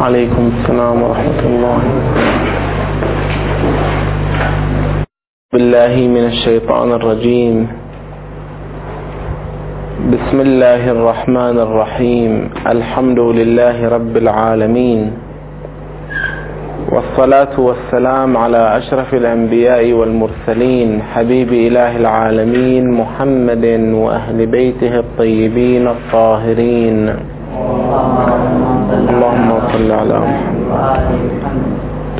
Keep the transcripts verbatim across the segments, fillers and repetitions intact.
وعليكم السلام ورحمة الله. بالله من الشيطان الرجيم. بسم الله الرحمن الرحيم. الحمد لله رب العالمين، والصلاة والسلام على أشرف الأنبياء والمرسلين، حبيب إله العالمين محمد وأهل بيته الطيبين الطاهرين. اللهم صل على محمد.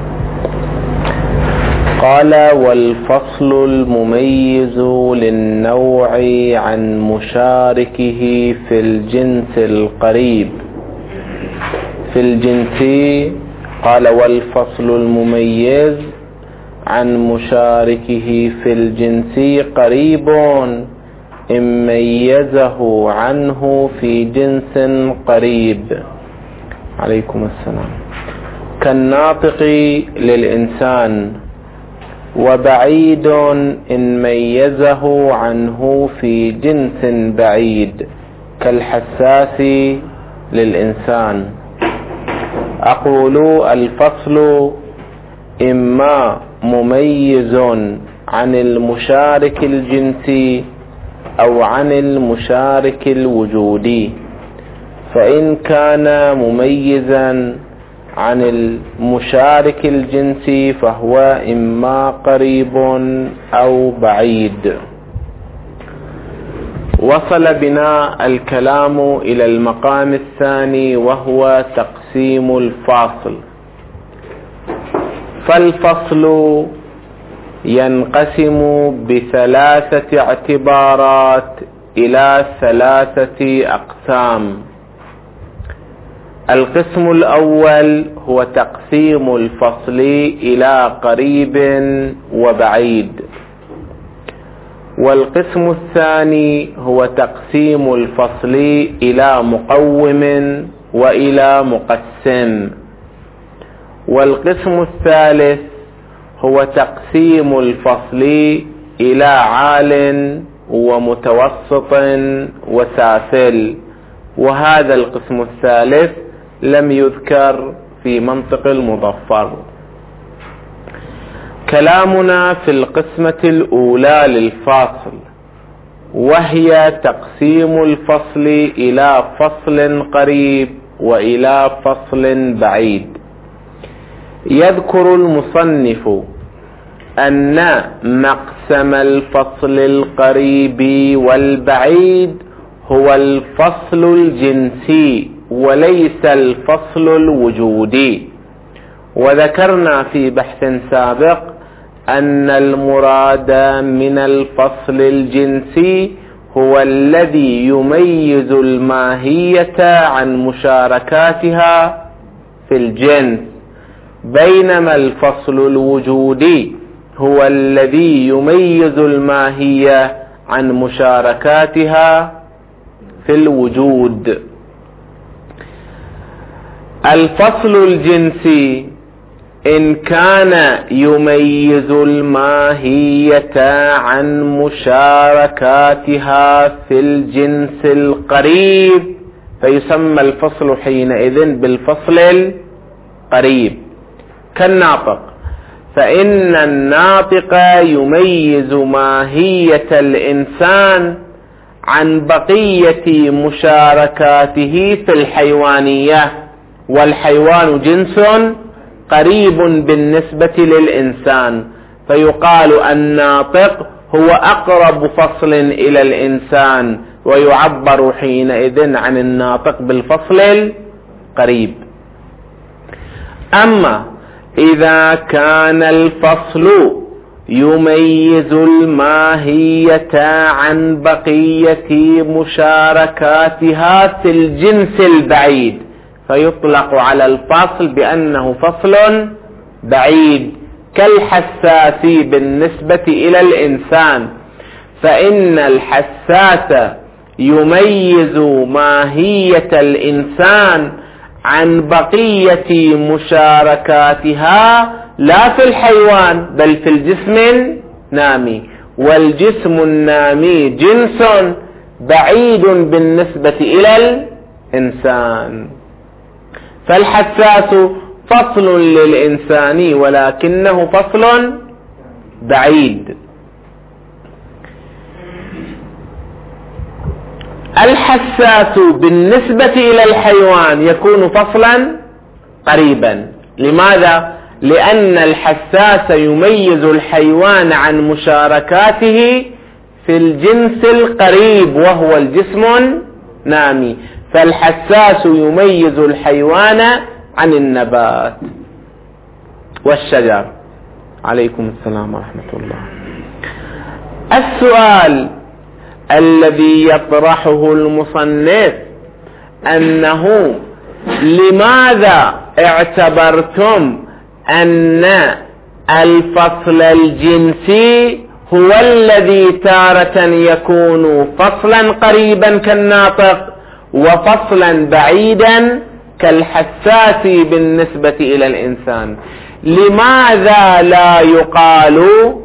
قال: والفصل المميز للنوع عن مشاركه في الجنس القريب. في الجنس قال: والفصل المميز عن مشاركه في الجنس قريب إن ميزه عنه في جنس قريب. عليكم السلام. كالناطق للإنسان، وبعيد إن ميزه عنه في جنس بعيد، كالحساس للإنسان. أقول: الفصل إما مميز عن المشارك الجنسي أو عن المشارك الوجودي. فإن كان مميزا عن المشارك الجنسي فهو إما قريب أو بعيد. وصل بنا الكلام إلى المقام الثاني، وهو تقسيم الفاصل. فالفصل ينقسم بثلاثة اعتبارات إلى ثلاثة أقسام. القسم الأول هو تقسيم الفصل إلى قريب وبعيد، والقسم الثاني هو تقسيم الفصل إلى مقوم وإلى مقسم، والقسم الثالث هو تقسيم الفصل إلى عال ومتوسط وسافل، وهذا القسم الثالث لم يذكر في منطق المظفر. كلامنا في القسمة الأولى للفاصل، وهي تقسيم الفصل إلى فصل قريب وإلى فصل بعيد. يذكر المصنف أن مقسم الفصل القريب والبعيد هو الفصل الجنسي وليس الفصل الوجودي. وذكرنا في بحث سابق أن المراد من الفصل الجنسي هو الذي يميز الماهية عن مشاركاتها في الجنس، بينما الفصل الوجودي هو الذي يميز الماهية عن مشاركاتها في الوجود. الفصل الجنسي إن كان يميز الماهية عن مشاركاتها في الجنس القريب فيسمى الفصل حينئذ بالفصل القريب. كالناطق، فإن الناطق يميز ماهية الإنسان عن بقية مشاركاته في الحيوانية، والحيوان جنس قريب بالنسبة للإنسان، فيقال الناطق هو أقرب فصل إلى الإنسان، ويعبر حينئذ عن الناطق بالفصل القريب. أما إذا كان الفصل يميز الماهية عن بقية مشاركاتها في الجنس البعيد فيطلق على الفصل بأنه فصل بعيد، كالحساس بالنسبة إلى الإنسان، فإن الحساس يميز ماهية الإنسان عن بقية مشاركاتها لا في الحيوان بل في الجسم النامي، والجسم النامي جنس بعيد بالنسبة إلى الإنسان. فالحساس فصل للإنسان ولكنه فصل بعيد. الحساس بالنسبة إلى الحيوان يكون فصلا قريبا. لماذا؟ لأن الحساس يميز الحيوان عن مشاركاته في الجنس القريب وهو الجسم النامي، فالحساس يميز الحيوان عن النبات والشجر. عليكم السلام ورحمة الله. السؤال الذي يطرحه المصنف أنه لماذا اعتبرتم أن الفصل الجنسي هو الذي تارة يكون فصلا قريبا كالناطق وفصلا بعيدا كالحساس بالنسبة إلى الإنسان؟ لماذا لا يقال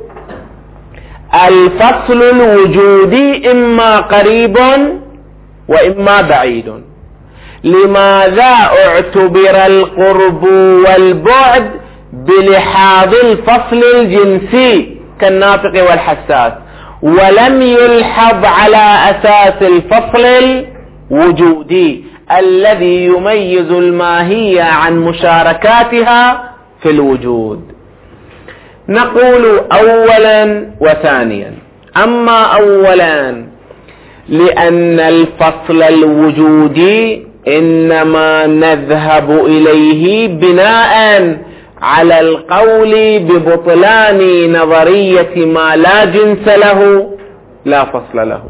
الفصل الوجودي إما قريب وإما بعيد؟ لماذا اعتبر القرب والبعد بلحاظ الفصل الجنسي كالناطق والحساس ولم يلحظ على أساس الفصل الوجودي الذي يميز الماهية عن مشاركاتها في الوجود؟ نقول أولا وثانيا. أما أولا لأن الفصل الوجودي إنما نذهب إليه بناء على القول ببطلان نظرية ما لا جنس له لا فصل له،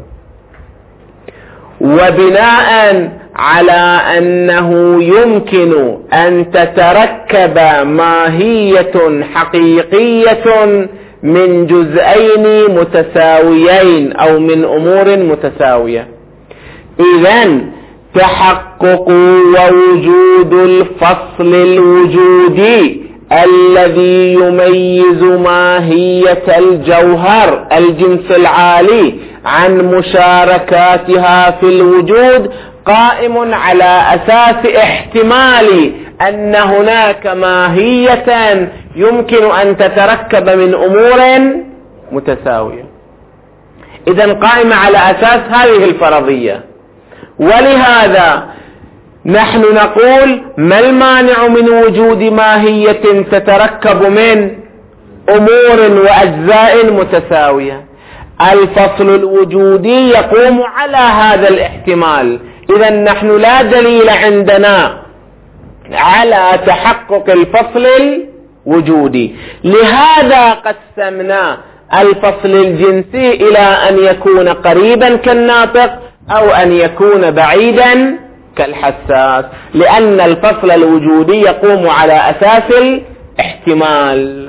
وبناء على أنه يمكن أن تتركب ماهية حقيقية من جزئين متساويين أو من أمور متساوية. إذن تحقق ووجود الفصل الوجودي الذي يميز ماهية الجوهر الجنس العالي عن مشاركاتها في الوجود قائم على أساس احتمال أن هناك ماهية يمكن أن تتركب من أمور متساوية. إذن قائم على أساس هذه الفرضية. ولهذا نحن نقول ما المانع من وجود ماهية تتركب من أمور وأجزاء متساوية؟ الفصل الوجودي يقوم على هذا الاحتمال. إذن نحن لا دليل عندنا على تحقق الفصل الوجودي، لهذا قسمنا الفصل الجنسي إلى أن يكون قريبا كالناطق أو أن يكون بعيدا كالحساس، لأن الفصل الوجودي يقوم على أساس الاحتمال.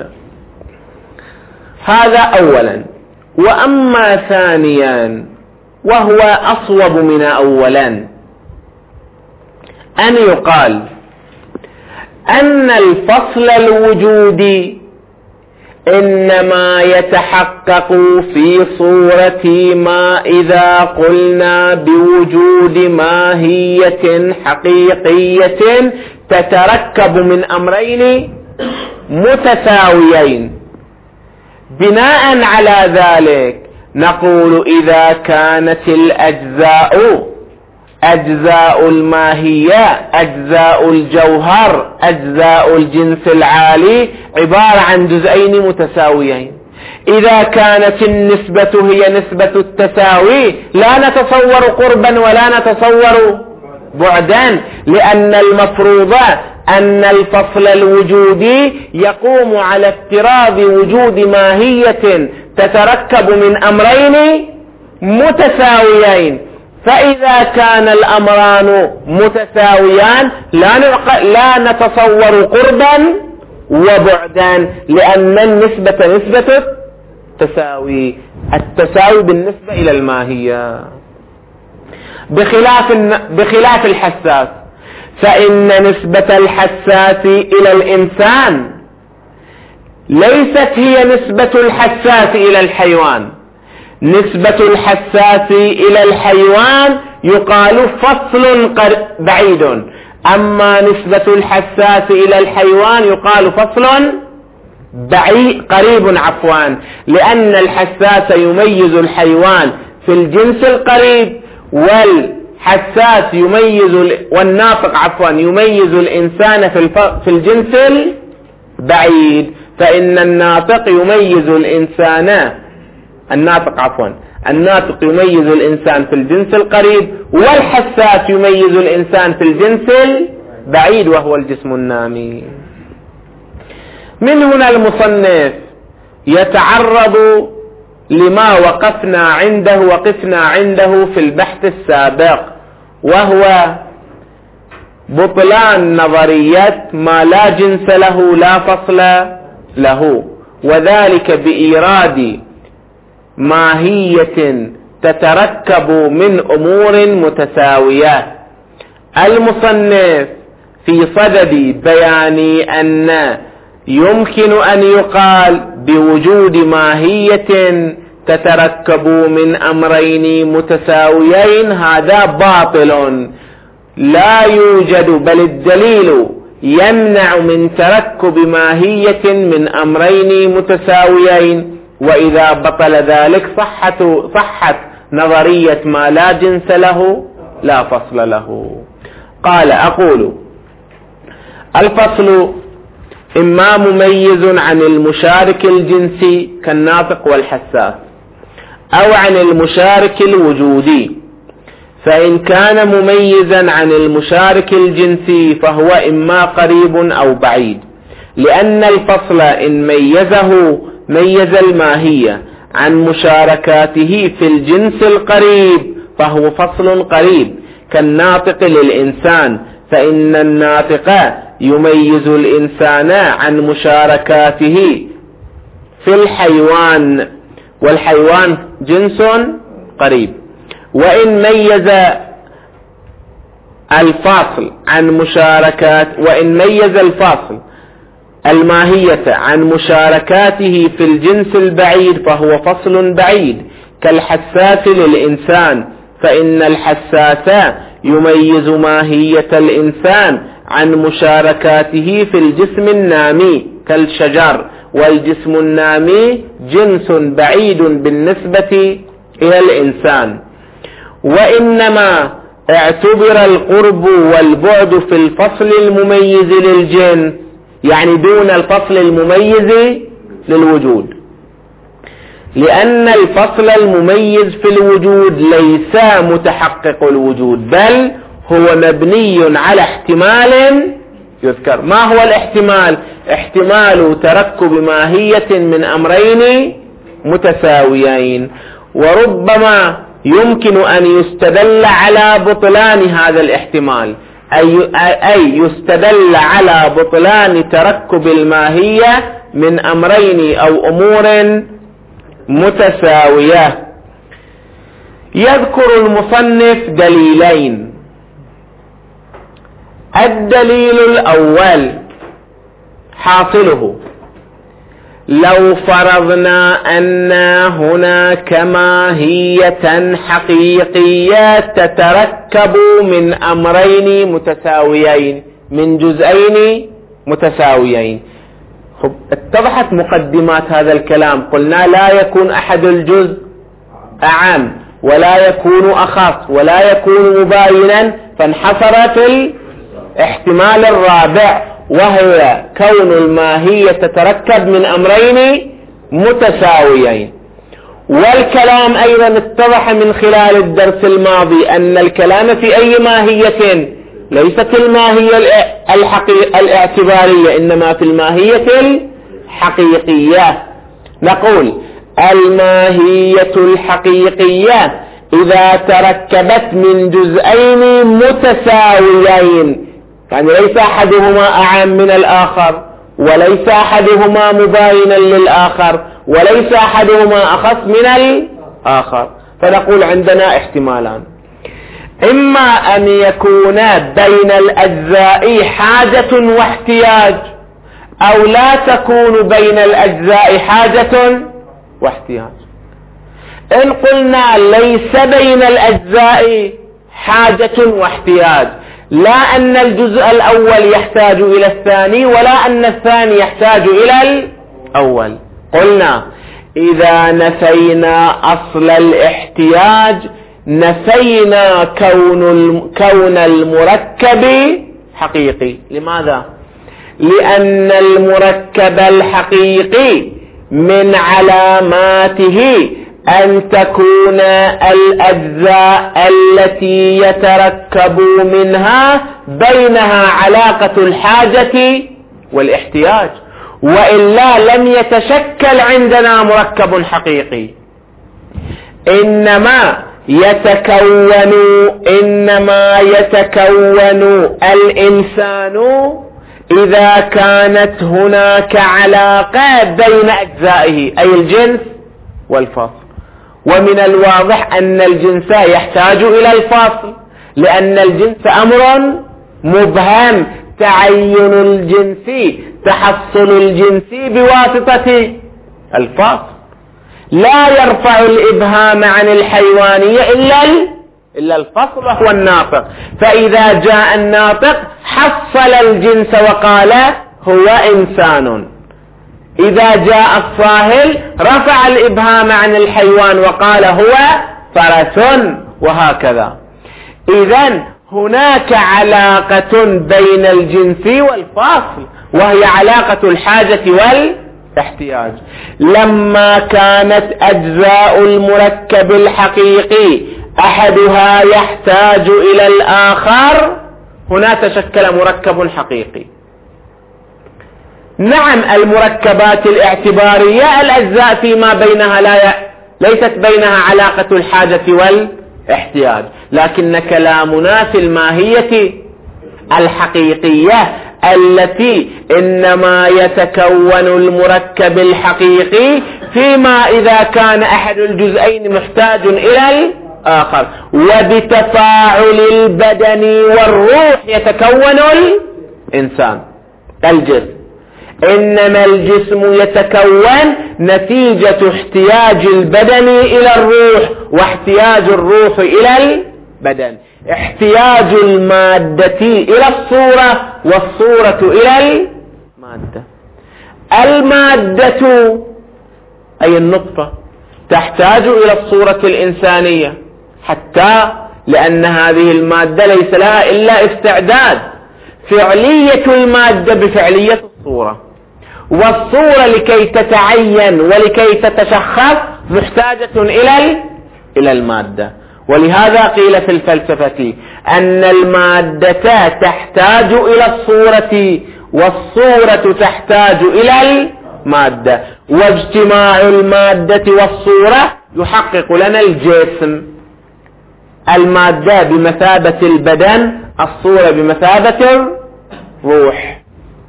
هذا أولا. وأما ثانيا وهو أصوب من أولا أن يقال أن الفصل الوجودي إنما يتحقق في صورة ما إذا قلنا بوجود ماهية حقيقية تتركب من أمرين متساويين. بناء على ذلك نقول إذا كانت الأجزاء أجزاء الماهية أجزاء الجوهر أجزاء الجنس العالي عبارة عن جزئين متساويين، إذا كانت النسبة هي نسبة التساوي لا نتصور قربا ولا نتصور بعدا، لأن المفروض أن الفصل الوجودي يقوم على افتراض وجود ماهية تتركب من أمرين متساويين. فإذا كان الأمران متساويان لا, لا نتصور قربا وبعدا، لأن النسبة نسبة التساوي التساوي بالنسبة إلى الماهية. بخلاف بخلاف الحساس، فإن نسبة الحساس إلى الإنسان ليست هي نسبة الحساس إلى الحيوان. نسبة الحساس إلى الحيوان يقال فصل بعيد، أما نسبة الحساس إلى الحيوان يقال فصل بعيد قريب عفوا، لأن الحساس يميز الحيوان في الجنس القريب، والحساس يميز والناطق عفوا يميز الإنسان في في الجنس البعيد. فإن الناطق يميز الإنسان الناطق عفوا الناطق يميز الإنسان في الجنس القريب، والحساس يميز الإنسان في الجنس البعيد وهو الجسم النامي. من هنا المصنف يتعرض لما وقفنا عنده وقفنا عنده في البحث السابق، وهو بطلان نظرية ما لا جنس له لا فصل له، وذلك بإيراد ماهية تتركب من أمور متساوية. المصنف في صدد بيان أن يمكن أن يقال بوجود ماهية تتركب من أمرين متساويين هذا باطل لا يوجد، بل الدليل يمنع من تركب ماهية من أمرين متساويين، وإذا بطل ذلك صحت صحت نظرية ما لا جنس له لا فصل له. قال أقول الفصل إما مميز عن المشارك الجنسي كالناطق والحساس، أو عن المشارك الوجودي. فإن كان مميزا عن المشارك الجنسي فهو إما قريب أو بعيد، لأن الفصل إن ميزه ميز الماهية عن مشاركاته في الجنس القريب فهو فصل قريب كالناطق للإنسان، فإن الناطق يميز الإنسان عن مشاركاته في الحيوان، والحيوان جنس قريب. وإن ميز الفاصل عن مشاركات وإن ميز الفاصل الماهية عن مشاركاته في الجنس البعيد فهو فصل بعيد كالحساس للإنسان، فإن الحساس يميز ماهية الإنسان عن مشاركاته في الجسم النامي كالشجر، والجسم النامي جنس بعيد بالنسبة إلى الإنسان. وإنما اعتبر القرب والبعد في الفصل المميز للجنس، يعني دون الفصل المميز للوجود، لأن الفصل المميز في الوجود ليس متحقق الوجود، بل هو مبني على احتمال يذكر. ما هو الاحتمال؟ احتمال تركب ماهية من أمرين متساويين، وربما يمكن أن يستدل على بطلان هذا الاحتمال، أي, أي يستدل على بطلان تركب الماهية من أمرين أو أمور متساوية. يذكر المصنف دليلين. الدليل الأول حاصله لو فرضنا أن هناك ماهية حقيقية تتركب من أمرين متساويين من جزئين متساويين. خب اتضحت مقدمات هذا الكلام. قلنا لا يكون أحد الجزء أعم ولا يكون أخص ولا يكون مباينا، فانحصر في الاحتمال الرابع وهي كون الماهية تتركب من أمرين متساويين. والكلام أيضا اتضح من خلال الدرس الماضي أن الكلام في أي ماهية ليست الماهية الاعتبارية، إنما في الماهية الحقيقية. نقول الماهية الحقيقية إذا تركبت من جزئين متساويين، يعني ليس أحدهما أعم من الآخر وليس أحدهما مباينا للآخر وليس أحدهما أخص من الآخر، فنقول عندنا احتمالان: إما أن يكون بين الأجزاء حاجة واحتياج، أو لا تكون بين الأجزاء حاجة واحتياج. إن قلنا ليس بين الأجزاء حاجة واحتياج، لا أن الجزء الأول يحتاج إلى الثاني ولا أن الثاني يحتاج إلى الأول. قلنا إذا نفينا أصل الاحتياج نفينا كون كون المركب حقيقي. لماذا؟ لأن المركب الحقيقي من علاماته أن تكون الأجزاء التي يتركب منها بينها علاقة الحاجة والاحتياج، وإلا لم يتشكل عندنا مركب حقيقي. إنما يتكون إنما يتكون الإنسان إذا كانت هناك علاقة بين أجزائه، أي الجنس والفصل. ومن الواضح أن الجنس يحتاج إلى الفصل، لأن الجنس أمر مبهم، تعين الجنس تحصل الجنس بواسطة الفصل. لا يرفع الإبهام عن الحيوانية إلا إلا الفصل وهو الناطق، فإذا جاء الناطق حصل الجنس وقال هو إنسان. إذا جاء الصاهل رفع الإبهام عن الحيوان وقال هو فرس، وهكذا. إذن هناك علاقة بين الجنس والفصل، وهي علاقة الحاجة والاحتياج. لما كانت أجزاء المركب الحقيقي أحدها يحتاج إلى الآخر، هنا تشكل مركب حقيقي. نعم المركبات الاعتبارية الأجزاء فيما بينها لا ي... ليست بينها علاقة الحاجة والاحتياج، لكن كلامنا في الماهية الحقيقية التي إنما يتكون المركب الحقيقي فيما إذا كان أحد الجزئين محتاج إلى الآخر، وبتفاعل البدن والروح يتكون الإنسان الجسم. إنما الجسم يتكون نتيجة احتياج البدن إلى الروح، واحتياج الروح إلى البدن، احتياج المادة إلى الصورة والصورة إلى المادة. المادة أي النطفة تحتاج إلى الصورة الإنسانية، حتى لأن هذه المادة ليس لها إلا استعداد. فعلية المادة بفعلية الصورة، والصورة لكي تتعين ولكي تتشخص محتاجة إلى إلى المادة. ولهذا قيل في الفلسفة أن المادة تحتاج إلى الصورة والصورة تحتاج إلى المادة، واجتماع المادة والصورة يحقق لنا الجسم. المادة بمثابة البدن، الصورة بمثابة الروح.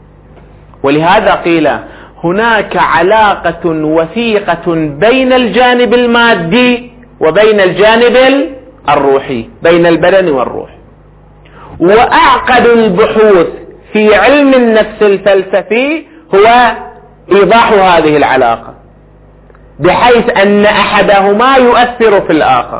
ولهذا قيل هناك علاقة وثيقة بين الجانب المادي وبين الجانب الروحي، بين البدن والروح. وأعقد البحوث في علم النفس الفلسفي هو إيضاح هذه العلاقة، بحيث أن أحدهما يؤثر في الآخر.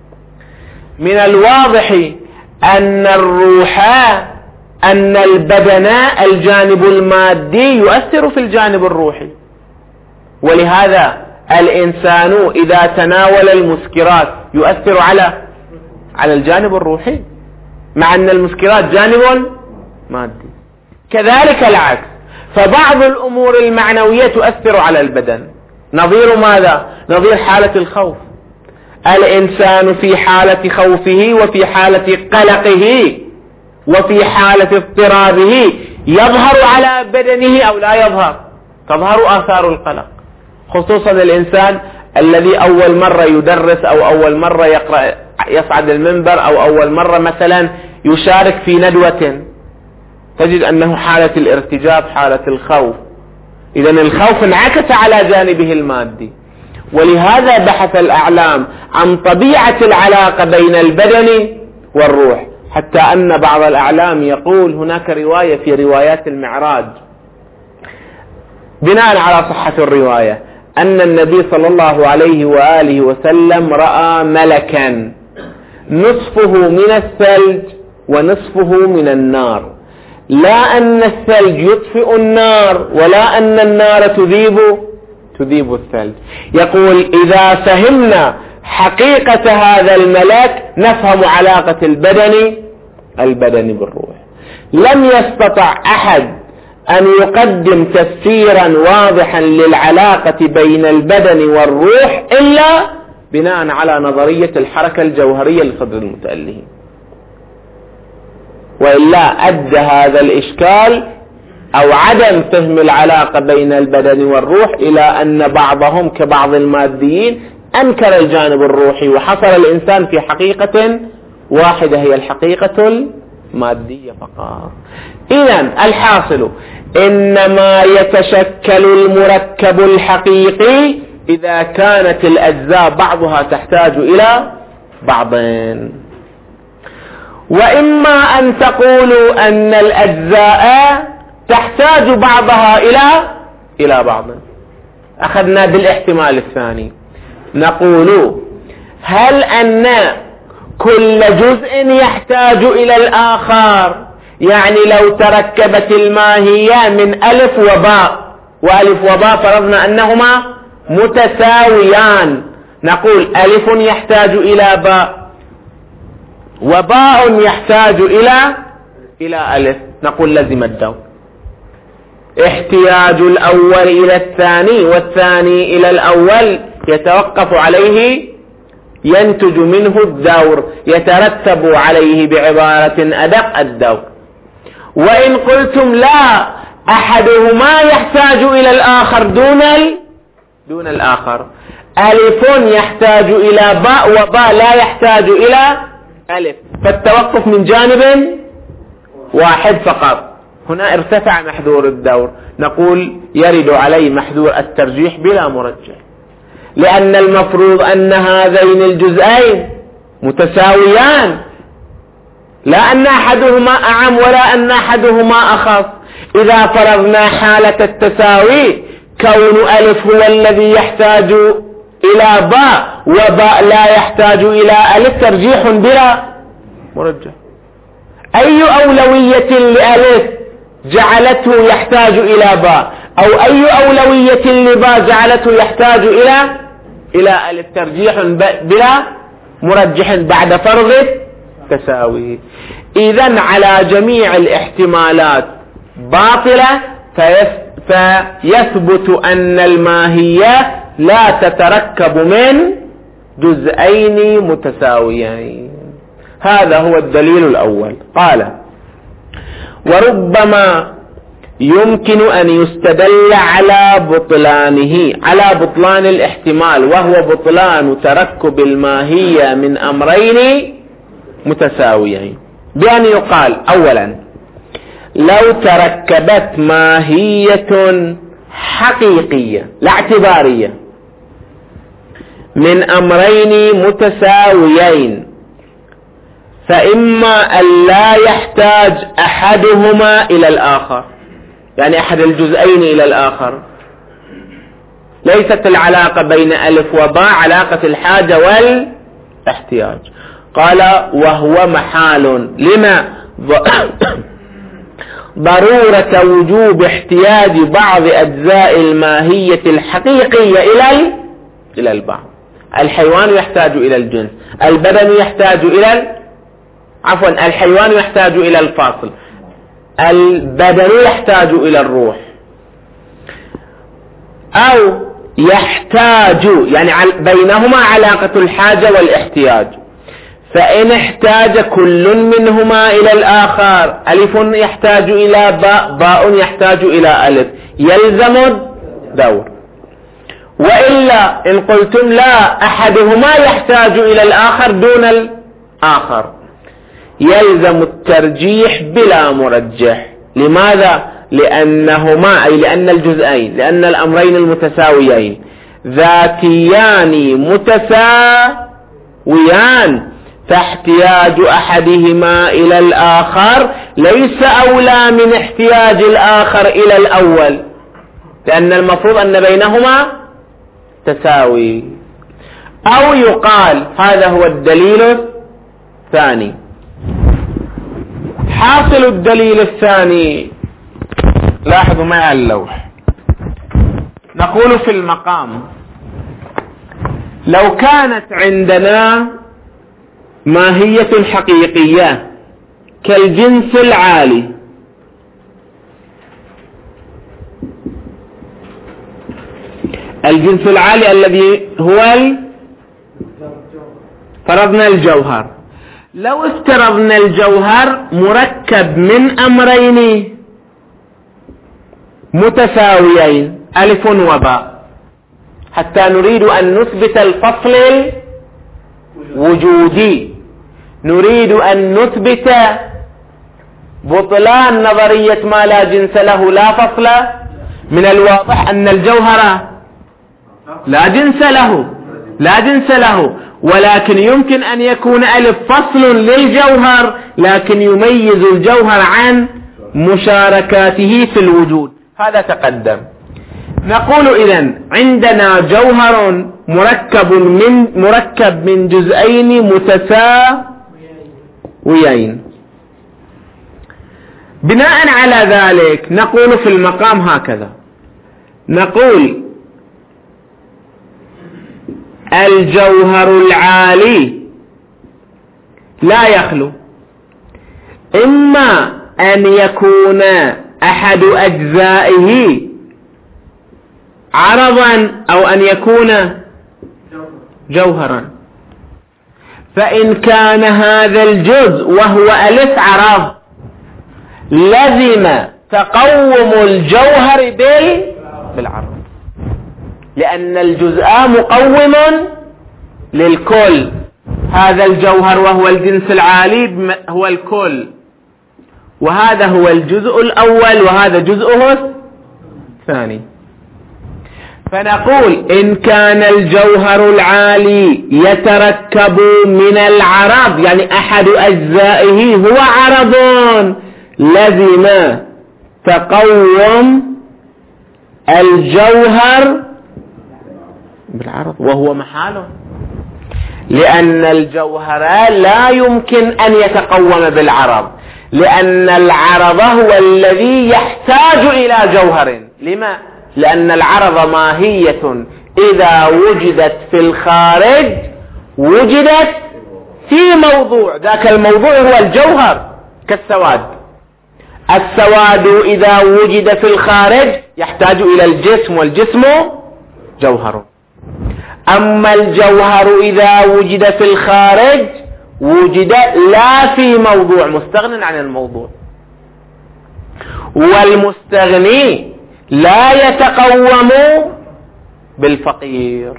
من الواضح أن الروح أن البدن الجانب المادي يؤثر في الجانب الروحي. ولهذا الإنسان إذا تناول المسكرات يؤثر على على الجانب الروحي، مع أن المسكرات جانب مادي. كذلك العكس، فبعض الأمور المعنوية تؤثر على البدن. نظير ماذا؟ نظير حالة الخوف. الإنسان في حالة خوفه وفي حالة قلقه وفي حالة اضطرابه يظهر على بدنه أو لا يظهر؟ تظهر آثار القلق، خصوصا الإنسان الذي أول مرة يدرس أو أول مرة يقرأ يصعد المنبر أو أول مرة مثلا يشارك في ندوة، تجد أنه حالة الارتجاب، حالة الخوف. إذن الخوف انعكس على جانبه المادي. ولهذا بحث الأعلام عن طبيعة العلاقة بين البدن والروح، حتى أن بعض الأعلام يقول هناك رواية في روايات المعراج بناء على صحة الرواية أن النبي صلى الله عليه وآله وسلم رأى ملكا نصفه من الثلج ونصفه من النار، لا أن الثلج يطفئ النار ولا أن النار تذيب تذيب الثلج. يقول إذا فهمنا حقيقة هذا الملك نفهم علاقة البدن البدن بالروح. لم يستطع أحد أن يقدم تفسيرا واضحا للعلاقة بين البدن والروح إلا بناء على نظرية الحركة الجوهرية لصدر المتألهين، وإلا أدى هذا الإشكال أو عدم فهم العلاقة بين البدن والروح إلى أن بعضهم كبعض الماديين أنكر الجانب الروحي وحصر الإنسان في حقيقة واحدة هي الحقيقة المادية فقط. إذن الحاصل إنما يتشكل المركب الحقيقي إذا كانت الأجزاء بعضها تحتاج إلى بعضين، وإما أن تقولوا أن الأجزاء تحتاج بعضها إلى إلى بعض. أخذنا بالاحتمال الثاني، نقول هل أن كل جزء يحتاج إلى الآخر؟ يعني لو تركبت الماهية من ألف وباء، وألف وباء فرضنا أنهما متساويان، نقول ألف يحتاج إلى باء وباء يحتاج إلى إلى ألف، نقول لزم الدور. احتياج الأول إلى الثاني والثاني إلى الأول يتوقف عليه، ينتج منه الدور، يترتب عليه بعبارة أدق الدور. وإن قلتم لا، أحدهما يحتاج إلى الآخر دون دون الآخر، ألف يحتاج إلى باء وباء لا يحتاج إلى ألف، فالتوقف من جانب واحد فقط، هنا ارتفع محذور الدور، نقول يرد عليه محذور الترجيح بلا مرجح، لأن المفروض أن هذين الجزئين متساويان، لا أن أحدهما أعم ولا أن أحدهما أخف. إذا فرضنا حالة التساوي كون ألف هو الذي يحتاج إلى باء وباء لا يحتاج إلى ألف ترجيح بلا مرجح. أي أولوية لألف جعلته يحتاج إلى باء، أو أي أولوية لباء جعلته يحتاج إلى إلى ألف ترجيح بلا مرجح بعد فرض تساوي. إذن على جميع الاحتمالات باطلة، فيثبت أن الماهية لا تتركب من جزئين متساويين. هذا هو الدليل الأول. قال وربما يمكن أن يستدل على بطلانه، على بطلان الاحتمال، وهو بطلان تركب الماهية من أمرين متساويين، بأن يقال أولا لو تركبت ماهية حقيقية لا اعتبارية من أمرين متساويين، فإما أن لا يحتاج أحدهما إلى الآخر، يعني أحد الجزئين إلى الآخر، ليست العلاقة بين ألف وباء علاقة الحاجة والاحتياج. قال وهو محال لما ضرورة وجوب احتياج بعض أجزاء الماهية الحقيقية إلى إلى البعض. الحيوان يحتاج إلى الجنس، البدن يحتاج إلى عفوا الحيوان يحتاج إلى الفاصل، البدن يحتاج إلى الروح، أو يحتاج يعني بينهما علاقة الحاجة والاحتياج. فإن احتاج كل منهما إلى الآخر، ألف يحتاج إلى باء، باء يحتاج إلى ألف، يلزم الدور. وإلا إن قلتم لا، أحدهما يحتاج إلى الآخر دون الآخر، يلزم الترجيح بلا مرجح. لماذا؟ لأنهما أي لأن الجزئين، لأن الأمرين المتساويين ذاتيان متساويان، فاحتياج أحدهما إلى الآخر ليس أولى من احتياج الآخر إلى الأول، لأن المفروض أن بينهما تساوي. أو يقال هذا هو الدليل الثاني، حاصل الدليل الثاني، لاحظوا معي اللوح، نقول في المقام: لو كانت عندنا ماهية حقيقية كالجنس العالي، الجنس العالي الذي هو فرضنا الجوهر، لو افترضنا الجوهر مركب من أمرين متساويين ألف وباء، حتى نريد أن نثبت الفصل الوجودي، نريد أن نثبت بطلان نظرية ما لا جنس له لا فصل، من الواضح أن الجوهر لا جنس له لا جنس له ولكن يمكن أن يكون ألف فصل للجوهر، لكن يميز الجوهر عن مشاركاته في الوجود. هذا تقدم. نقول إذن عندنا جوهر مركب من مركب من جزئين متساويين. بناء على ذلك نقول في المقام هكذا: نقول الجوهر العالي لا يخلو إما أن يكون أحد أجزائه عرضا أو أن يكون جوهرا. فإن كان هذا الجزء وهو ألف عرض لزم تقوم الجوهر بالعرض، لأن الجزء مقوم للكل. هذا الجوهر وهو الجنس العالي هو الكل، وهذا هو الجزء الأول وهذا جزءه الثاني. فنقول إن كان الجوهر العالي يتركب من العرض، يعني أحد أجزائه هو عرض، لزم تقوم الجوهر بالعرض وهو محاله، لأن الجوهر لا يمكن أن يتقوم بالعرض، لأن العرض هو الذي يحتاج إلى جوهر. لما؟ لأن العرض ماهية إذا وجدت في الخارج وجدت في موضوع، ذاك الموضوع هو الجوهر، كالسواد. السواد إذا وجد في الخارج يحتاج إلى الجسم، والجسم جوهر. أما الجوهر إذا وجد في الخارج وجد لا في موضوع، مستغن عن الموضوع، والمستغني لا يتقوم بالفقير.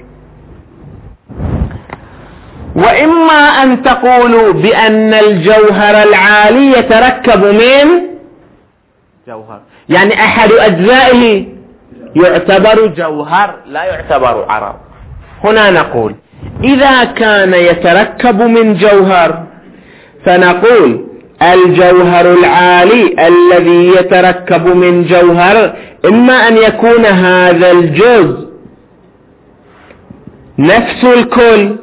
وإما أن تقولوا بأن الجوهر العالي يتركب من جوهر، يعني أحد أجزائه يعتبر جوهر لا يعتبر عرض. هنا نقول إذا كان يتركب من جوهر فنقول الجوهر العالي الذي يتركب من جوهر إما أن يكون هذا الجزء نفس الكل،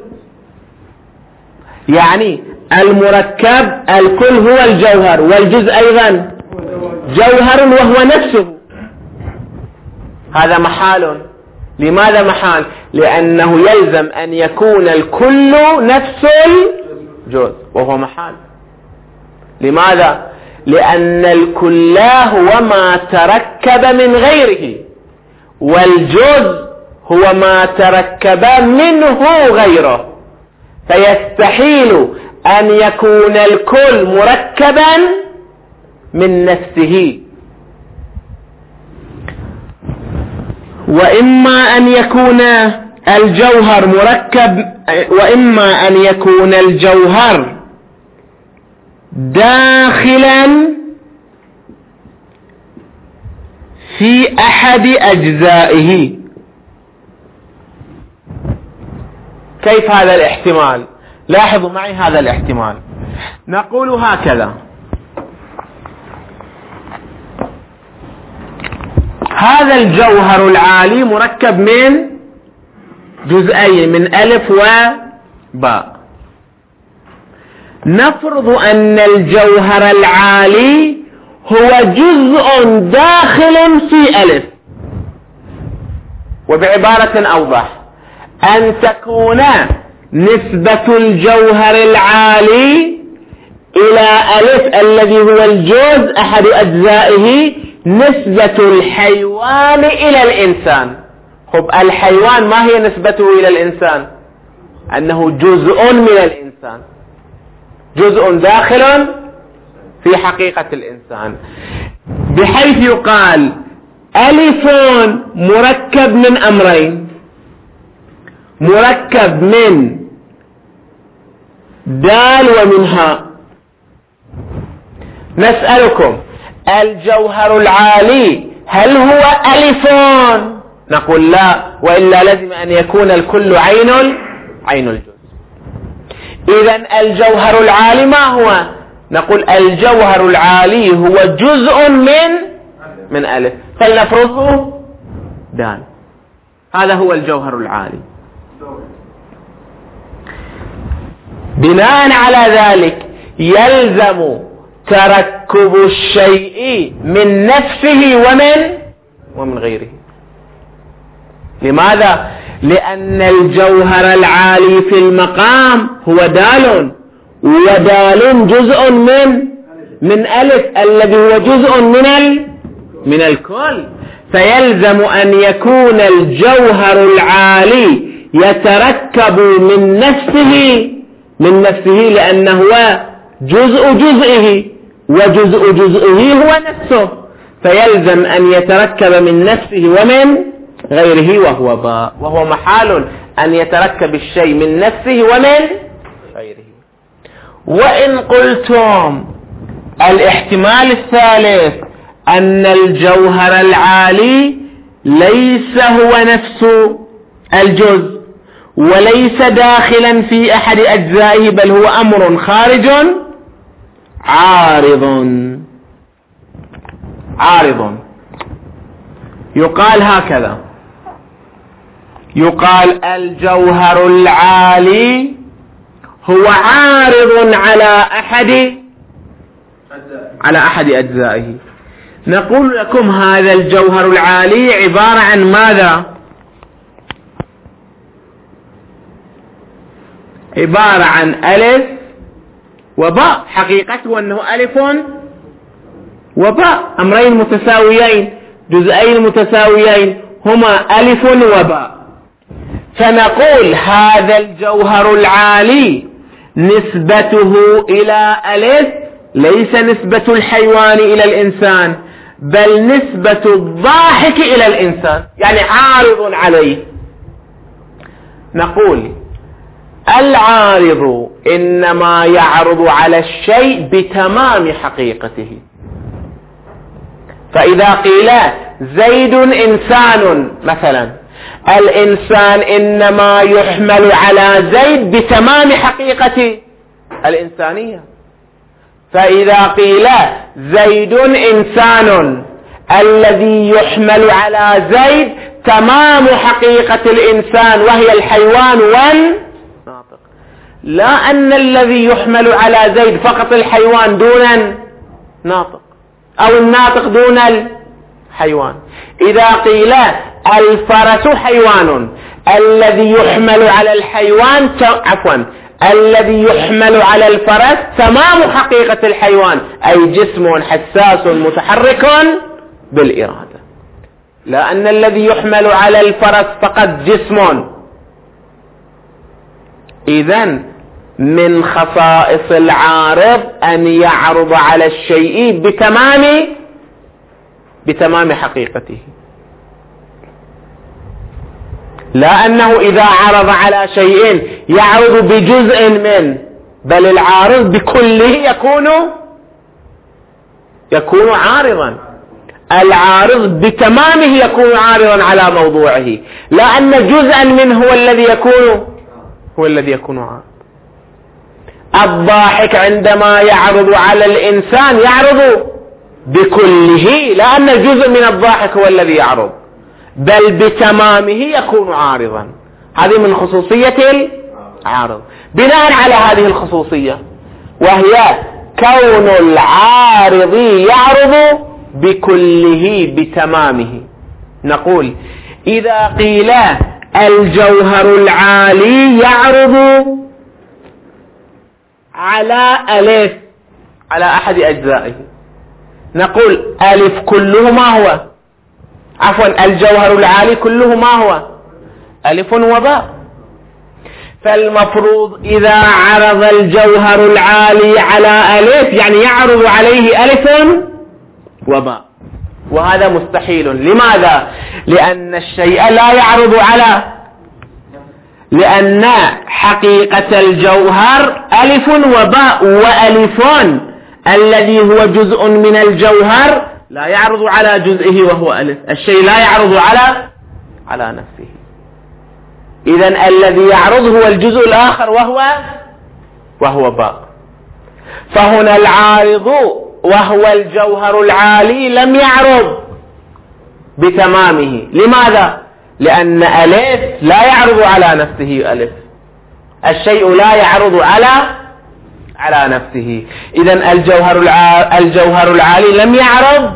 يعني المركب الكل هو الجوهر والجزء أيضا جوهر وهو نفسه، هذا محال. لماذا محال؟ لأنه يلزم أن يكون الكل نفس الجزء وهو محال. لماذا؟ لأن الكل هو ما تركب من غيره، والجزء هو ما تركب منه غيره، فيستحيل أن يكون الكل مركبا من نفسه. وإما أن يكون الجوهر مركب وإما أن يكون الجوهر داخلا في أحد أجزائه. كيف هذا الاحتمال؟ لاحظوا معي هذا الاحتمال. نقول هكذا: هذا الجوهر العالي مركب من جزئين، من ألف وباء. نفرض أن الجوهر العالي هو جزء داخل في ألف، وبعبارة أوضح أن تكون نسبة الجوهر العالي إلى ألف الذي هو الجزء أحد أجزائه نسبة الحيوان إلى الإنسان. خب الحيوان ما هي نسبته إلى الإنسان؟ أنه جزء من الإنسان، جزء داخل في حقيقة الإنسان، بحيث يقال ألف مركب من أمرين، مركب من دال ومن هاء. نسألكم الجوهر العالي هل هو ألف؟ نقول لا، وإلا لازم أن يكون الكل عين عين الجزء. إذن الجوهر العالي ما هو؟ نقول الجوهر العالي هو جزء من من ألف، فلنفرضه دال. هذا هو الجوهر العالي. بناء على ذلك يلزم تركب الشيء من نفسه ومن ومن غيره. لماذا؟ لأن الجوهر العالي في المقام هو دال، ودال جزء من من ألف الذي هو جزء من ال من الكل، فيلزم أن يكون الجوهر العالي يتركب من نفسه من نفسه لأنه هو جزء جزئه، وجزء جزئه هو نفسه، فيلزم أن يتركب من نفسه ومن غيره وهو باء، وهو محال أن يتركب الشيء من نفسه ومن غيره. وإن قلتم الاحتمال الثالث أن الجوهر العالي ليس هو نفس الجزء وليس داخلا في أحد أجزائه، بل هو أمر خارج عارض عارض يقال هكذا، يقال الجوهر العالي هو عارض على أحد على أحد أجزائه. نقول لكم هذا الجوهر العالي عبارة عن ماذا؟ عبارة عن ألف وباء، حقيقته أنه ألف وباء، أمرين متساويين، جزئين متساويين هما ألف وباء. فنقول هذا الجوهر العالي نسبته إلى ألف ليس نسبة الحيوان إلى الإنسان، بل نسبة الضاحك إلى الإنسان، يعني عارض عليه. نقول العارض إنما يعرض على الشيء بتمام حقيقته. فإذا قيل زيد إنسان مثلا، الإنسان إنما يحمل على زيد بتمام حقيقة الإنسانية. فإذا قيل زيد إنسان، الذي يحمل على زيد تمام حقيقة الإنسان وهي الحيوان والناطق، لا أن الذي يحمل على زيد فقط الحيوان دون الناطق، أو الناطق دون الحيوان. إذا قيل الفرس حيوان، الذي يحمل على الحيوان عفوا الذي يحمل على الفرس تمام حقيقة الحيوان، أي جسم حساس متحرك بالإرادة، لا أن الذي يحمل على الفرس فقط جسم. إذن من خصائص العارض أن يعرض على الشيء بتمام بتمام حقيقته، لا أنه إذا عرض على شيء يعرض بجزء منه، بل العارض بكله يكون يكون عارضا. العارض بتمامه يكون عارضا على موضوعه، لا أن جزءا منه هو الذي يكون هو الذي يكون عارض. الضاحك عندما يعرض على الإنسان يعرض بكله، لا أن جزء من الضاحك هو الذي يعرض، بل بتمامه يكون عارضا. هذه من خصوصية العارض. بناء على هذه الخصوصية وهي كون العارض يعرض بكله بتمامه. نقول إذا قيل الجوهر العالي يعرض على ألف على أحد أجزائه، نقول ألف كله ما هو؟ عفوا الجوهر العالي كله ما هو؟ ألف وباء. فالمفروض إذا عرض الجوهر العالي على ألف يعني يعرض عليه ألف وباء، وهذا مستحيل. لماذا؟ لأن الشيء لا يعرض على، لأن حقيقة الجوهر ألف وباء، وألفون الذي هو جزء من الجوهر لا يعرض على جزئه وهو ألف، الشيء لا يعرض على على نفسه. إذن الذي يعرض هو الجزء الآخر وهو وهو باء. فهنا العارض وهو الجوهر العالي لم يعرض بتمامه. لماذا؟ لأن ألف لا يعرض على نفسه، ألف الشيء لا يعرض على على نفسه. إذن الجوهر الع... الجوهر العالي لم يعرض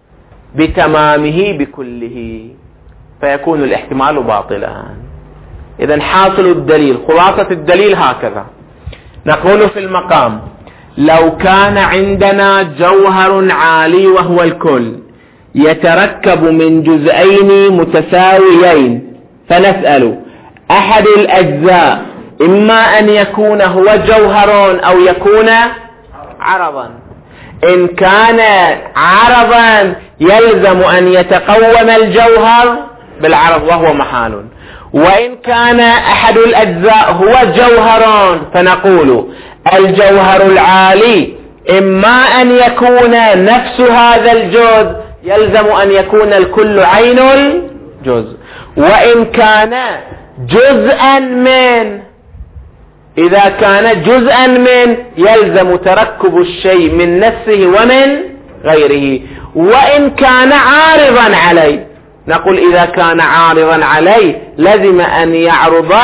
بتمامه بكله، فيكون الاحتمال باطلا. إذن حاصل الدليل، خلاصة الدليل هكذا. نقول في المقام لو كان عندنا جوهر عالي وهو الكل يتركب من جزئين متساويين، فنسأل أحد الأجزاء إما أن يكون هو جوهر أو يكون عرضا. إن كان عرضا يلزم أن يتقوم الجوهر بالعرض وهو محال، وإن كان أحد الأجزاء هو جوهر فنقول الجوهر العالي إما أن يكون نفس هذا الجزء يلزم أن يكون الكل عين الجزء، وإن كان جزءا من، إذا كان جزءا من يلزم تركب الشيء من نفسه ومن غيره، وإن كان عارضا عليه نقول إذا كان عارضا عليه لازم أن يعرض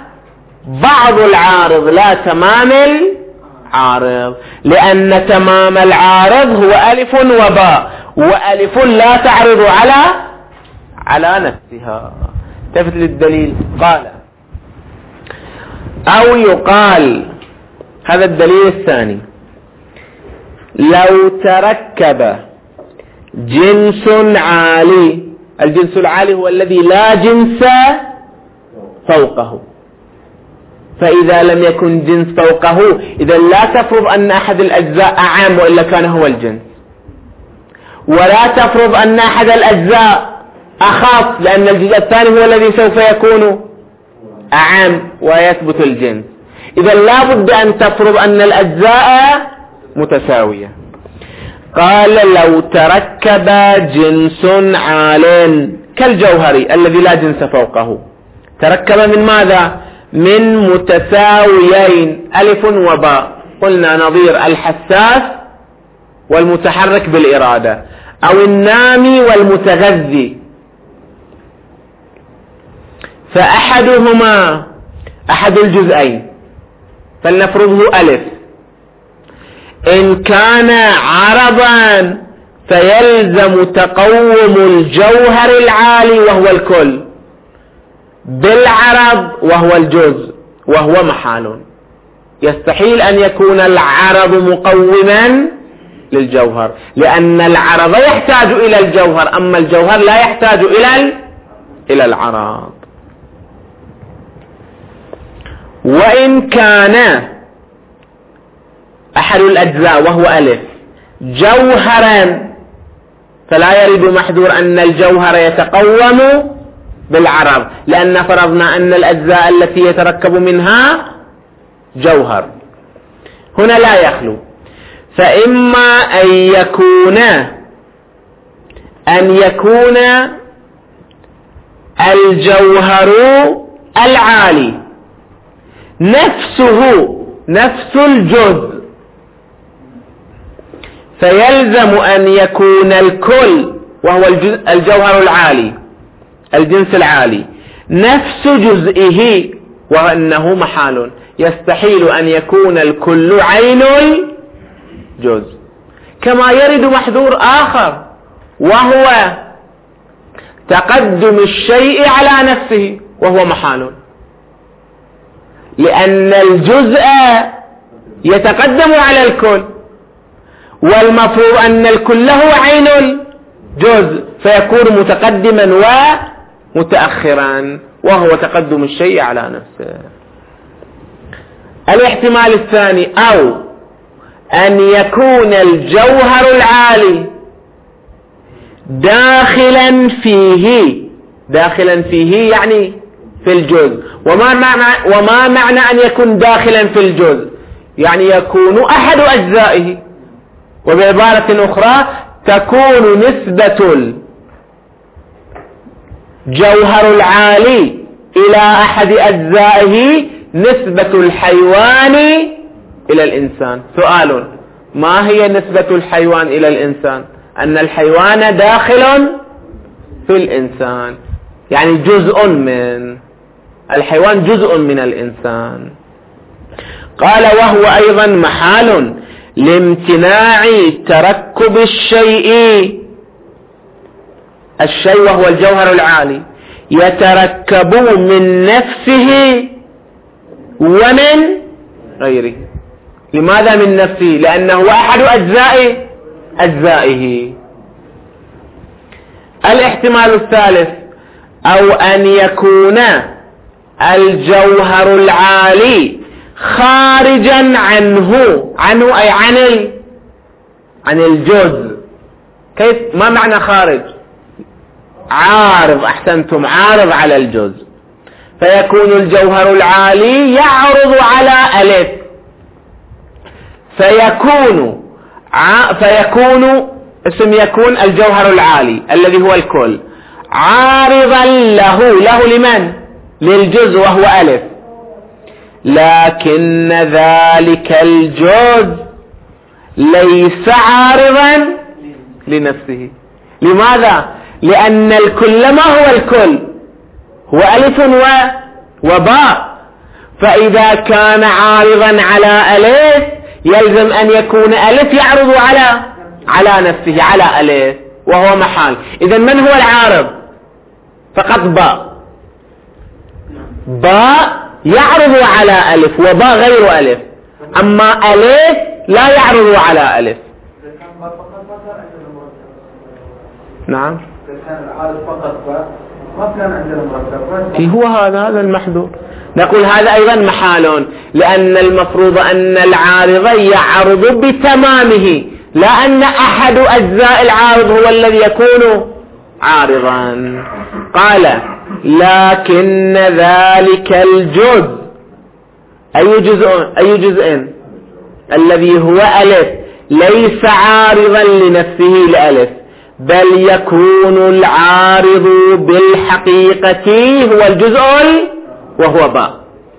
بعض العارض لا تمام العارض، لأن تمام العارض هو ألف وباء، وألف لا تعرض على على نفسها. تفت للدليل. قال أو يقال، هذا الدليل الثاني، لو تركب جنس عالي، الجنس العالي هو الذي لا جنس فوقه، فإذا لم يكن جنس فوقه إذا لا تفرض أن أحد الأجزاء أعام وإلا كان هو الجنس، ولا تفرض أن أحد الأجزاء أخاص لأن الجزء الثاني هو الذي سوف يكون أعام ويثبت الجنس. إذا لا بد أن تفرض أن الأجزاء متساوية. قال لو تركب جنس عال كالجوهر الذي لا جنس فوقه، تركب من ماذا؟ من متساويين ألف وباء، قلنا نظير الحساس والمتحرك بالإرادة، أو النامي والمتغذي. فأحدهما أحد الجزئين فلنفرضه ألف، إن كان عرضا فيلزم تقوم الجوهر العالي وهو الكل بالعرض وهو الجزء وهو محال. يستحيل أن يكون العرض مقوما للجوهر، لأن العرض يحتاج إلى الجوهر، أما الجوهر لا يحتاج إلى إلى العرض. وإن كان أحد الأجزاء وهو ألف جوهرا فلا يرد محذور أن الجوهر يتقوم بالعرض، لأن فرضنا أن الأجزاء التي يتركب منها جوهر. هنا لا يخلو، فإما أن يكون أن يكون الجوهر العالي نفسه نفس الجزء، فيلزم أن يكون الكل وهو الجوهر العالي الجنس العالي نفس جزئه وأنه محال. يستحيل أن يكون الكل عين الجزء. كما يرد محذور آخر وهو تقدم الشيء على نفسه، وهو محال، لأن الجزء يتقدم على الكل، والمفروض أن الكل هو عين الجزء، فيكون متقدما ومتأخرا، وهو تقدم الشيء على نفسه. الاحتمال الثاني، أو أن يكون الجوهر العالي داخلا فيه، داخلا فيه يعني في الجزء. وما معنى, وما معنى أن يكون داخلا في الجزء؟ يعني يكون أحد أجزائه، وبعبارة أخرى تكون نسبة الجوهر العالي إلى أحد أجزائه نسبة الحيوان إلى الإنسان. سؤال: ما هي نسبة الحيوان إلى الإنسان؟ أن الحيوان داخل في الإنسان، يعني جزء من الحيوان، جزء من الإنسان. قال: وهو أيضا محال لامتناع تركب الشيء، الشيء وهو الجوهر العالي، يتركب من نفسه ومن غيره. لماذا من نفسه؟ لأنه أحد أجزاء أجزائه. الاحتمال الثالث، أو أن يكون الجوهر العالي خارجا عنه، عنه أي عن عن الجزء. كيف؟ ما معنى خارج؟ عارض، أحسنتم، عارض على الجزء، فيكون الجوهر العالي يعرض على ألف، فيكون ع... فيكون اسم يكون الجوهر العالي الذي هو الكل عارضا له، له لمن؟ للجزء وهو ألف، لكن ذلك الجزء ليس عارضا لنفسه. لماذا؟ لأن الكل ما هو الكل؟ هو ألف و... وباء، فإذا كان عارضا على ألف يلزم أن يكون ألف يعرض على على نفسه، على ألف، وهو محال. إذن من هو العارض؟ فقط باء، باء يعرض على ألف، وباء غير ألف، أما ألف لا يعرض على ألف. نعم، هو هذا هذا المحذور. نقول هذا أيضا محال، لأن المفروض أن العارض يعرض بتمامه، لا أن أحد أجزاء العارض هو الذي يكون عارضا. قال: لكن ذلك الجزء، أي جزء؟ أي جزء؟ الذي هو ألف، ليس عارضا لنفسه لألف، بل يكون العارض بالحقيقة هو الجزء وهو باء.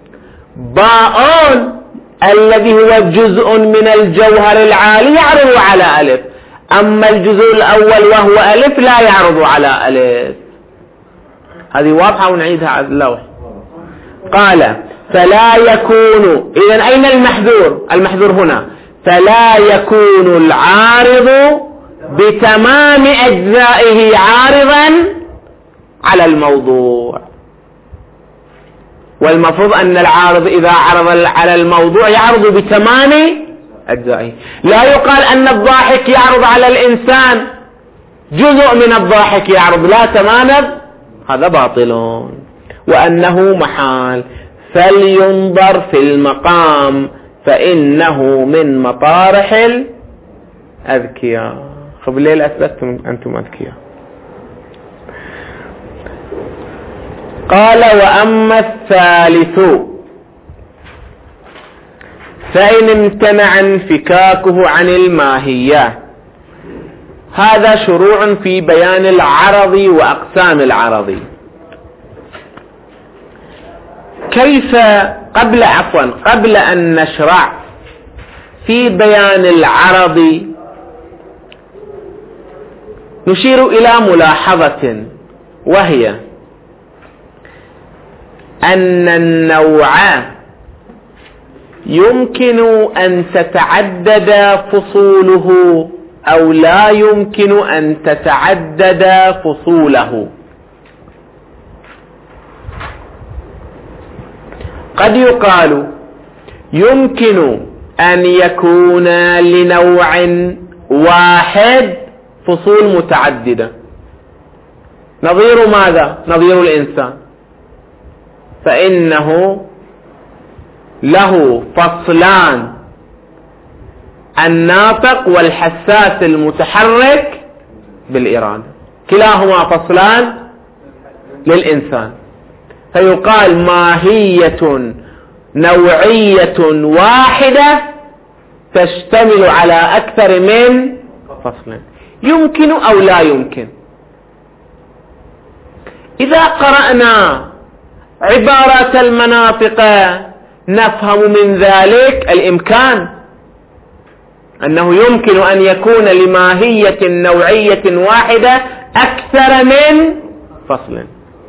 باء الذي هو جزء من الجوهر العالي يعرض على ألف، أما الجزء الأول وهو ألف لا يعرض على ألف. هذه واضحة ونعيدها على اللوح. قال: فلا يكون، إذن أين المحذور؟ المحذور هنا، فلا يكون العارض بتمام أجزائه عارضا على الموضوع. والمفروض أن العارض إذا عرض على الموضوع يعرض بتمام أجزائه. لا يقال أن الضاحك يعرض على الإنسان، جزء من الضاحك يعرض، لا تماما، هذا باطل، وأنه محال. فلينظر في المقام فإنه من مطارح الأذكياء. خب ليه أثبتتم أنتم أذكياء؟ قال: وأما الثالث فإن امتنع انفكاكه عن الماهية. هذا شروع في بيان العرض وأقسام العرض. كيف قبل عفوا قبل أن نشرع في بيان العرض نشير إلى ملاحظة، وهي أن النوع يمكن أن تتعدد فصوله أو لا يمكن أن تتعدد فصوله. قد يقال يمكن أن يكون لنوع واحد فصول متعددة، نظير ماذا؟ نظير الإنسان، فإنه له فصلان، الناطق والحساس المتحرك بالإرادة، كلاهما فصلان للإنسان، فيقال ماهية نوعية واحدة تشتمل على أكثر من فصل. يمكن أو لا يمكن؟ إذا قرأنا عبارات المناطق نفهم من ذلك الإمكان، أنه يمكن أن يكون لماهية نوعية واحدة أكثر من فصل.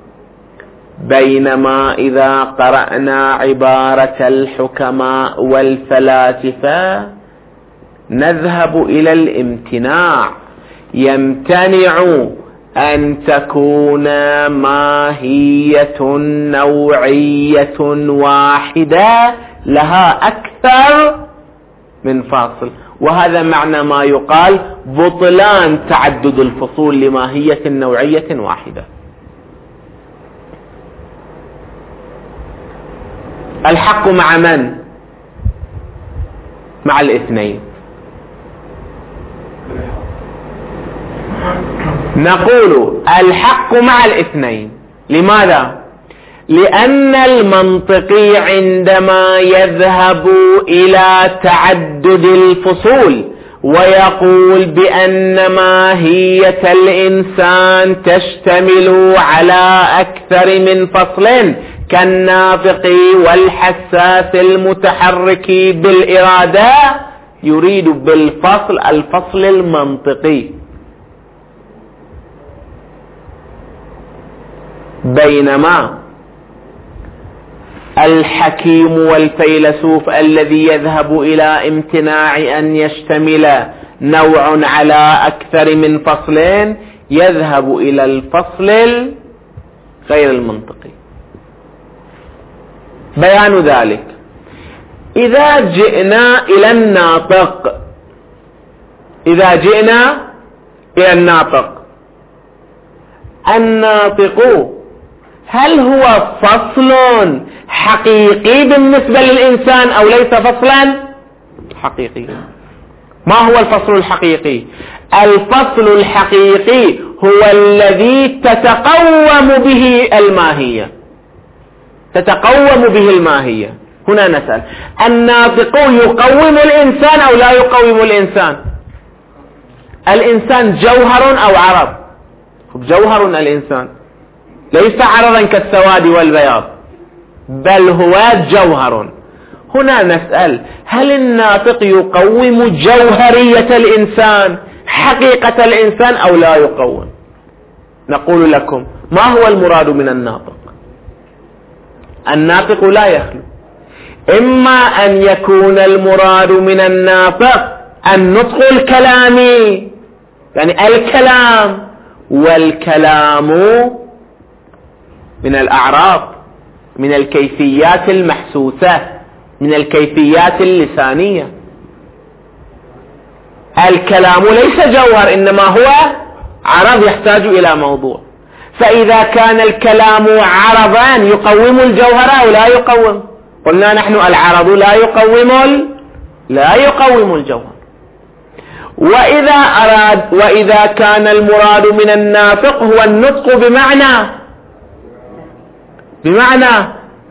بينما إذا قرأنا عبارة الحكماء والفلاسفة نذهب إلى الامتناع، يمتنع أن تكون ماهية نوعية واحدة لها أكثر من فاصل، وهذا معنى ما يقال بطلان تعدد الفصول لماهية نوعية واحدة. الحق مع من؟ مع الاثنين. نقول الحق مع الاثنين. لماذا؟ لأن المنطقي عندما يذهب إلى تعدد الفصول ويقول بأن ماهية الإنسان تشتمل على أكثر من فصل كالناطق والحساس المتحرك بالإرادة، يريد بالفصل الفصل المنطقي. بينما الحكيم والفيلسوف الذي يذهب إلى امتناع أن يشتمل نوع على أكثر من فصلين يذهب إلى الفصل غير المنطقي. بيان ذلك: إذا جئنا إلى الناطق إذا جئنا إلى الناطق الناطق هل هو فصل حقيقي بالنسبة للإنسان أو ليس فصلا حقيقي؟ ما هو الفصل الحقيقي؟ الفصل الحقيقي هو الذي تتقوم به الماهية تتقوم به الماهية. هنا نسأل: الناطق يقوم الإنسان أو لا يقوم الإنسان؟ الإنسان جوهر أو عرض؟ جوهر الإنسان، ليس عرضا كالسواد والبياض، بل هو جوهر. هنا نسأل: هل الناطق يقوم جوهرية الإنسان، حقيقة الإنسان، أو لا يقوم؟ نقول لكم: ما هو المراد من الناطق؟ الناطق لا يخلو، إما أن يكون المراد من الناطق النطق الكلامي، يعني الكلام، والكلام من الأعراض، من الكيفيات المحسوسة، من الكيفيات اللسانية. الكلام ليس جوهر، إنما هو عرض يحتاج إلى موضوع. فإذا كان الكلام عرضا يقوم الجوهر أو لا يقوم؟ قلنا نحن العرض لا يقوم ال... لا يقوم الجوهر. وإذا أراد وإذا كان المراد من الناطق هو النطق بمعنى بمعنى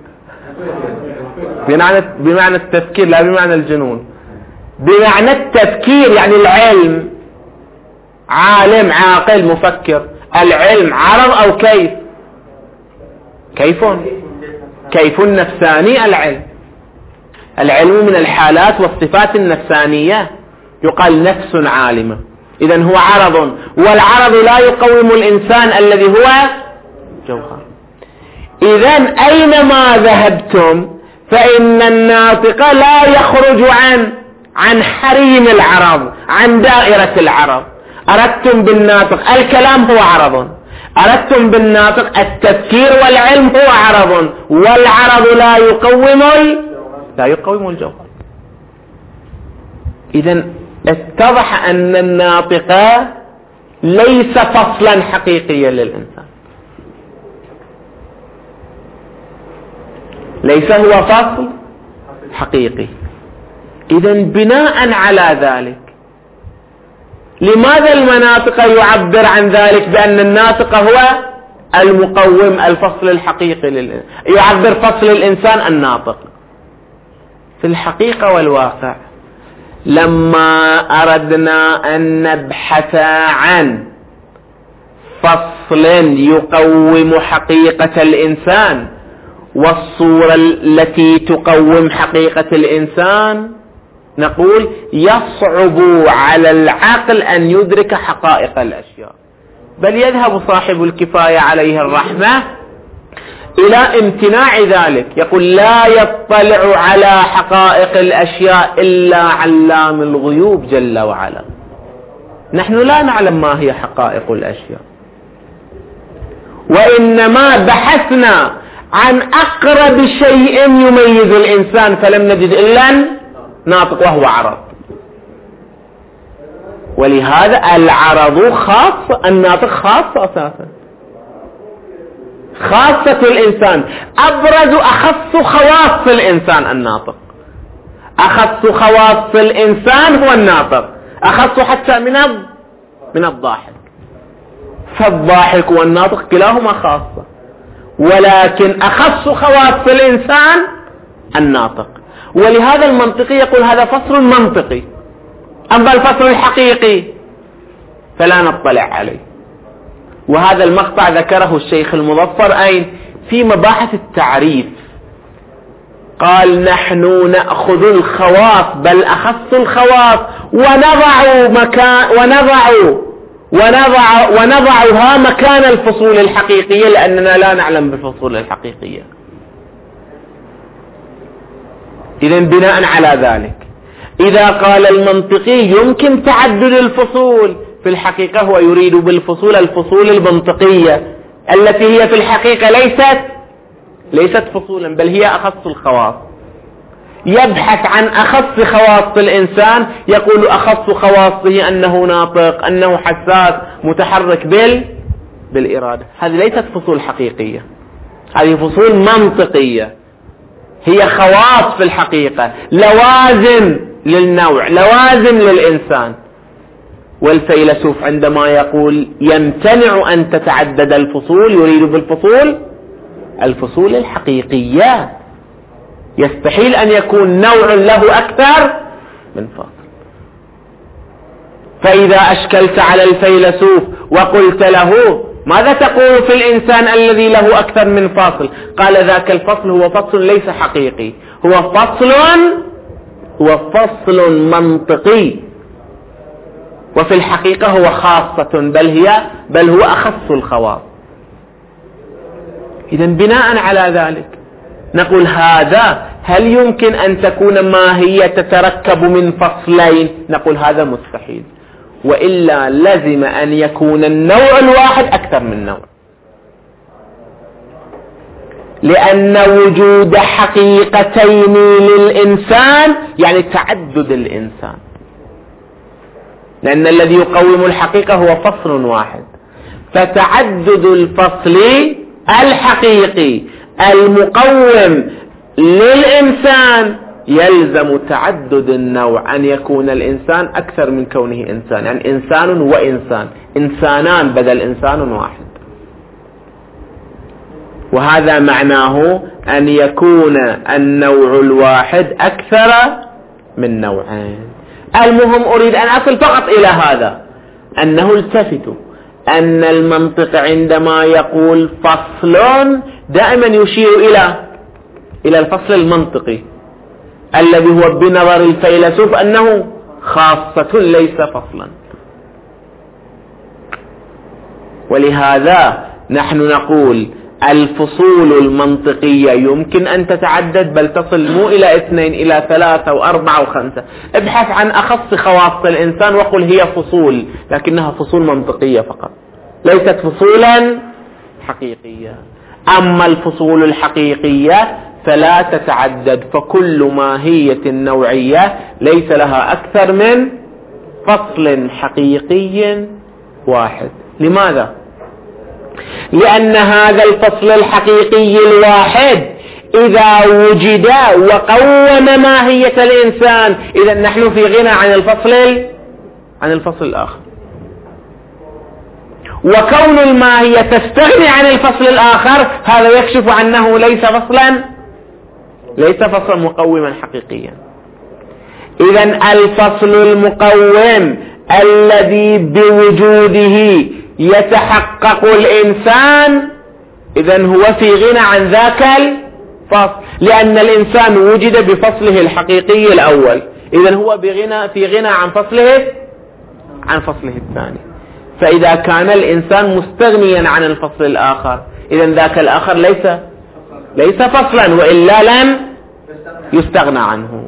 بمعنى بمعنى التفكير، لا بمعنى الجنون، بمعنى التفكير، يعني العلم، عالم عاقل مفكر. العلم عرض أو كيف؟ كيف كيف نفساني. العلم العلم من الحالات والصفات النفسانية، يقال نفس عالمة. إذن هو عرض، والعرض لا يقوم الإنسان الذي هو جوهر. إذن أينما ذهبتم فإن الناطق لا يخرج عن عن حريم العرض، عن دائرة العرض. أردتم بالناطق الكلام هو عرض، أردتم بالناطق التفكير والعلم هو عرض، والعرض لا يقوم لا يقوم الجوهر. إذن اتضح أن الناطق ليس فصلا حقيقيا للإنسان، ليس هو فصل حقيقي. إذن بناء على ذلك لماذا المناطق يعبر عن ذلك بأن الناطق هو المقوم الفصل الحقيقي للإنسان، يعبر فصل الإنسان الناطق؟ في الحقيقة والواقع لما أردنا أن نبحث عن فصل يقوم حقيقة الإنسان والصورة التي تقوم حقيقة الإنسان، نقول يصعب على العقل أن يدرك حقائق الأشياء، بل يذهب صاحب الكفاية عليه الرحمة إلى امتناع ذلك، يقول لا يطلع على حقائق الأشياء إلا علام الغيوب جل وعلا. نحن لا نعلم ما هي حقائق الأشياء، وإنما بحثنا عن أقرب شيء يميز الإنسان فلم نجد إلا ناطق وهو عرض. ولهذا العرض خاص، الناطق خاص أساسا، خاصة الإنسان، أبرز أخص خواص الإنسان الناطق، أخص خواص الإنسان هو الناطق، أخص حتى من من الضاحك، فالضاحك والناطق كلاهما خاصة، ولكن أخص خواص الإنسان الناطق. ولهذا المنطقي يقول هذا فصل منطقي، أما الفصل الحقيقي فلا نطلع عليه. وهذا المقطع ذكره الشيخ المظفر أين؟ في مباحث التعريف، قال نحن نأخذ الخواص بل أخص الخواص ونضع مكان ونضع ونضع ونضعها مكان الفصول الحقيقية، لأننا لا نعلم بالفصول الحقيقية. إذن بناء على ذلك إذا قال المنطقي يمكن تعدد الفصول، في الحقيقة هو يريد بالفصول الفصول المنطقية التي هي في الحقيقة ليست ليست فصولا بل هي أخص الخواص. يبحث عن أخص خواص الإنسان، يقول أخص خواصه أنه ناطق، أنه حساس، متحرك بال بالإرادة. هذه ليست فصول حقيقية، هذه فصول منطقية، هي خواص في الحقيقة، لوازم للنوع، لوازم للإنسان. والفيلسوف عندما يقول يمتنع أن تتعدد الفصول يريد بالفصول الفصول الحقيقية، يستحيل أن يكون نوع له أكثر من فصل. فإذا أشكلت على الفيلسوف وقلت له ماذا تقول في الإنسان الذي له أكثر من فصل؟ قال ذاك الفصل هو فصل ليس حقيقي، هو فصل هو فصل منطقي، وفي الحقيقة هو خاصة بل هي بل هو أخص الخواص. إذن بناء على ذلك نقول هذا هل يمكن أن تكون ماهية تتركب من فصلين؟ نقول هذا مستحيل، وإلا لازم أن يكون النوع الواحد أكثر من نوع، لأن وجود حقيقتين للإنسان يعني تعدد الإنسان، لأن الذي يقوم الحقيقة هو فصل واحد، فتعدد الفصل الحقيقي المقوم للإنسان يلزم تعدد النوع، أن يكون الإنسان أكثر من كونه إنسان، يعني إنسان وإنسان، إنسانان بدل إنسان واحد. وهذا معناه أن يكون النوع الواحد أكثر من نوعين. المهم أريد أن أصل فقط إلى هذا، أنه التفتوا أن المنطق عندما يقول فصل دائما يشير إلى إلى الفصل المنطقي الذي هو بنظر الفيلسوف أنه خاصة ليس فصلا. ولهذا نحن نقول الفصول المنطقية يمكن أن تتعدد، بل تصل مو إلى اثنين إلى ثلاثة وأربعة وخمسة. ابحث عن أخص خواص الإنسان وقل هي فصول، لكنها فصول منطقية فقط، ليست فصولا حقيقية. أما الفصول الحقيقية فلا تتعدد، فكل ماهية نوعية ليس لها أكثر من فصل حقيقي واحد. لماذا؟ لأن هذا الفصل الحقيقي الواحد إذا وجد وقوم ماهية الإنسان، إذا نحن في غنى عن الفصل عن الفصل الآخر. وكون الماهية تستغني عن الفصل الآخر هذا يكشف أنه ليس فصلا ليس فصلا مقوما حقيقيا. إذن الفصل المقوم الذي بوجوده يتحقق الإنسان إذن هو في غنى عن ذاك الفصل، لأن الإنسان وجد بفصله الحقيقي الأول، إذن هو بغنى في غنى عن فصله عن فصله الثاني. فإذا كان الإنسان مستغنيا عن الفصل الآخر إذن ذاك الآخر ليس ليس فصلا، وإلا لم يستغنى عنه.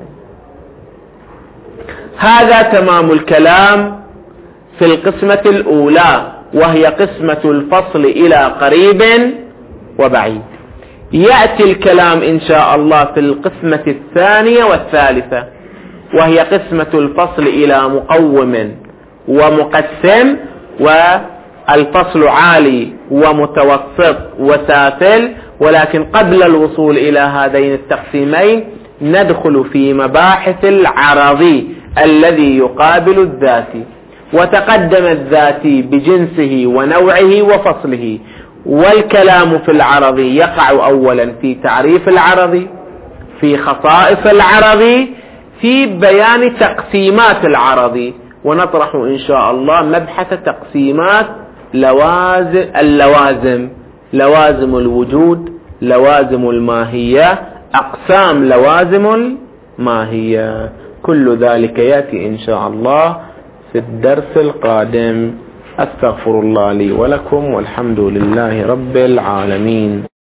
هذا تمام الكلام في القسمة الأولى، وهي قسمة الفصل إلى قريب وبعيد. يأتي الكلام إن شاء الله في القسمة الثانية والثالثة، وهي قسمة الفصل إلى مقوم ومقسم، والفصل عالي ومتوسط وسافل. ولكن قبل الوصول إلى هذين التقسيمين ندخل في مباحث العرضي الذي يقابل الذاتي. وتقدم الذاتي بجنسه ونوعه وفصله، والكلام في العرضي يقع أولا في تعريف العرضي، في خصائص العرضي، في بيان تقسيمات العرضي. ونطرح إن شاء الله مبحث تقسيمات لوازم اللوازم لوازم الوجود، لوازم الماهية، أقسام لوازم الماهية. كل ذلك يأتي إن شاء الله في الدرس القادم. أستغفر الله لي ولكم، والحمد لله رب العالمين.